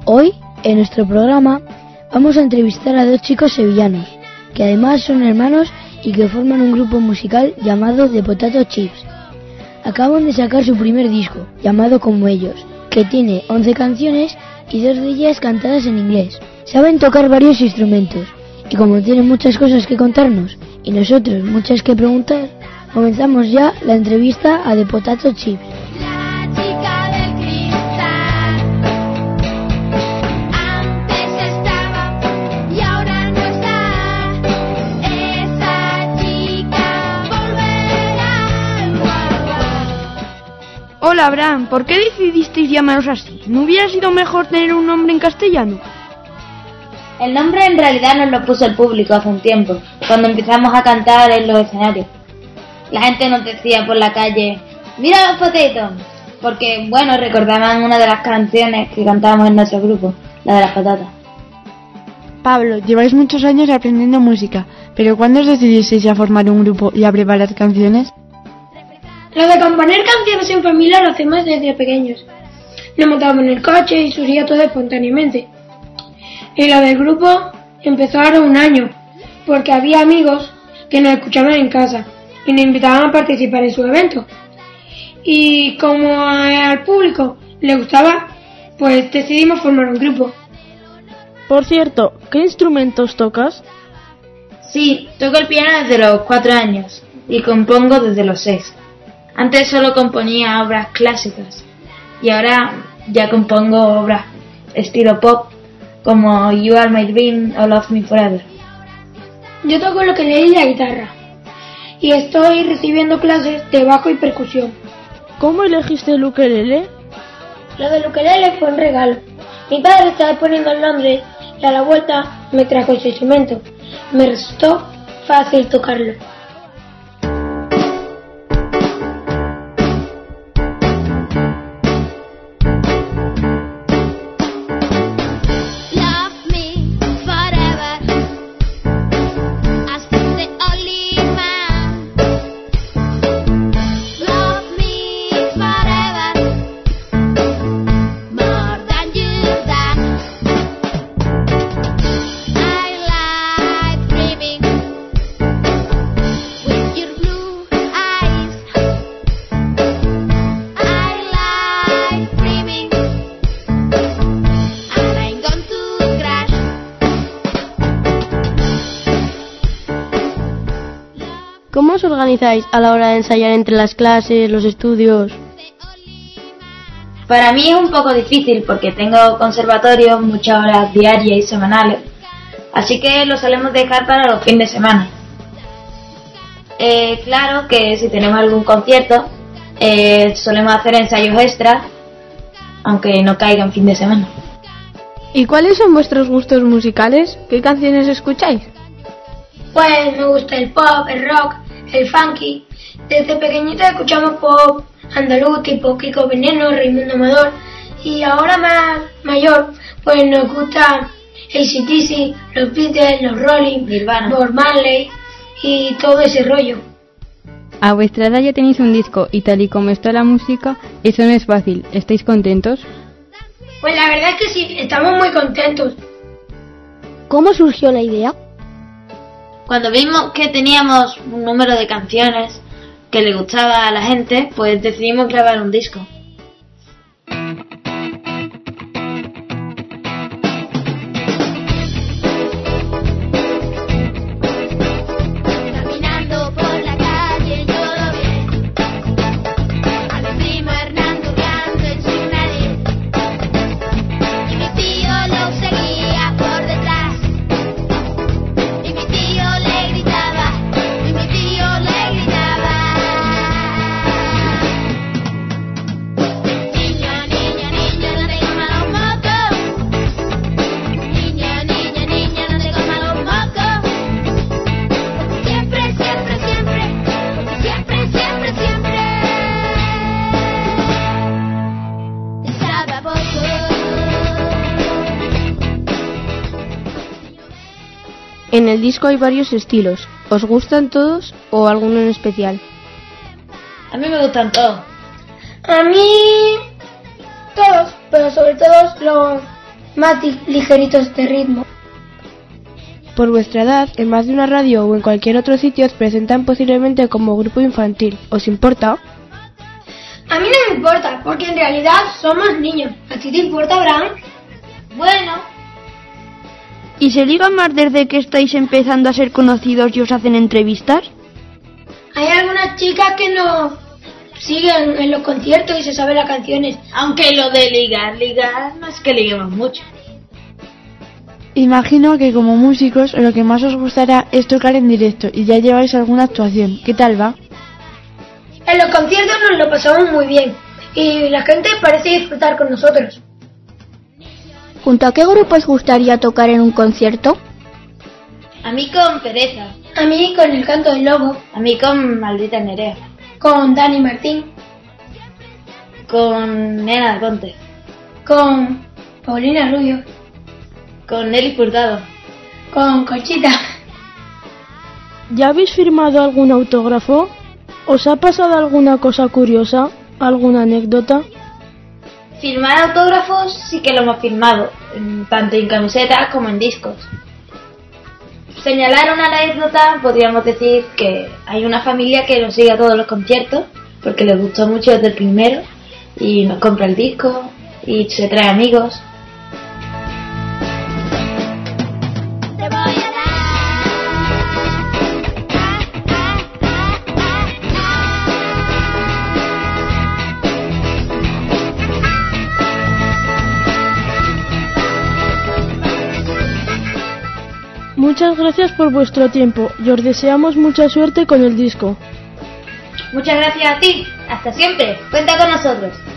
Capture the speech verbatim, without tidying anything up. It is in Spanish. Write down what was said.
Hoy, en nuestro programa, vamos a entrevistar a dos chicos sevillanos, que además son hermanos y que forman un grupo musical llamado The Potato Chips. Acaban de sacar su primer disco, llamado Como Ellos, que tiene once canciones y dos de ellas cantadas en inglés. Saben tocar varios instrumentos, y como tienen muchas cosas que contarnos y nosotros muchas que preguntar, comenzamos ya la entrevista a The Potato Chips. Hola, Abraham, ¿por qué decidisteis llamaros así? ¿No hubiera sido mejor tener un nombre en castellano? El nombre en realidad nos lo puso el público hace un tiempo, cuando empezamos a cantar en los escenarios. La gente nos decía por la calle, ¡mira los potatoes! Porque, bueno, recordaban una de las canciones que cantábamos en nuestro grupo, la de las patatas. Pablo, lleváis muchos años aprendiendo música, pero ¿cuándo os decidisteis a formar un grupo y a preparar canciones? Lo de componer canciones en familia lo hacemos desde pequeños. Nos montábamos en el coche y surgía todo espontáneamente. Y lo del grupo empezó ahora un año, porque había amigos que nos escuchaban en casa y nos invitaban a participar en sus eventos. Y como al público le gustaba, pues decidimos formar un grupo. Por cierto, ¿qué instrumentos tocas? Sí, toco el piano desde los cuatro años y compongo desde los seis. Antes solo componía obras clásicas y ahora ya compongo obras estilo pop como You Are My Dream o Love Me Forever. Yo toco el ukelele y la guitarra y estoy recibiendo clases de bajo y percusión. ¿Cómo elegiste el ukelele? Lo del ukelele fue un regalo. Mi padre estaba poniendo el nombre y a la vuelta me trajo ese instrumento. Me resultó fácil tocarlo. ¿Cómo os organizáis a la hora de ensayar entre las clases, los estudios? Para mí es un poco difícil porque tengo conservatorio, muchas horas diarias y semanales, así que lo solemos dejar para los fines de semana. Eh, claro que si tenemos algún concierto, eh, solemos hacer ensayos extras, aunque no caiga en fin de semana. ¿Y cuáles son vuestros gustos musicales? ¿Qué canciones escucháis? Pues me gusta el pop, el rock, el funky. Desde pequeñita escuchamos pop andaluz tipo Kiko Veneno, Raimundo Amador, y ahora más mayor pues nos gusta A C D C, los Beatles, los Rolling, Nirvana, Bob Marley y todo ese rollo. A vuestra edad ya tenéis un disco y tal y como está la música, eso no es fácil. ¿Estáis contentos? Pues la verdad es que sí, estamos muy contentos. ¿Cómo surgió la idea? Cuando vimos que teníamos un número de canciones que le gustaba a la gente, pues decidimos grabar un disco. En el disco hay varios estilos. ¿Os gustan todos o alguno en especial? A mí me gustan todos. A mí todos, pero sobre todo los, más di- ligeritos de ritmo. Por vuestra edad, en más de una radio o en cualquier otro sitio os presentan posiblemente como grupo infantil. ¿Os importa? A mí no me importa, porque en realidad somos niños. ¿A ti te importa, Abraham? Bueno, ¿Y se ligan más desde que estáis empezando a ser conocidos y os hacen entrevistas? Hay algunas chicas que nos siguen en los conciertos y se saben las canciones. aunque lo de ligar, ligar, no es que liguemos mucho. Imagino que como músicos lo que más os gustará es tocar en directo y ya lleváis alguna actuación. ¿Qué tal va? En los conciertos nos lo pasamos muy bien y la gente parece disfrutar con nosotros. ¿Junto a qué grupo os gustaría tocar en un concierto? A mí con Pereza, A mí con el canto del lobo, a mí con Maldita Nerea, con Dani Martín, con Nena Conte, con Paulina Rubio, con Nelly Furtado. con Conchita. ¿Ya habéis firmado algún autógrafo? ¿Os ha pasado alguna cosa curiosa? ¿Alguna anécdota? Firmar autógrafos sí que lo hemos firmado, en- tanto en camisetas como en discos. Señalar una anécdota, podríamos decir que hay una familia que nos sigue a todos los conciertos, porque les gustó mucho desde el primero, y nos compra el disco, y se trae amigos. Muchas gracias por vuestro tiempo y os deseamos mucha suerte con el disco. Muchas gracias a ti, hasta siempre, cuenta con nosotros.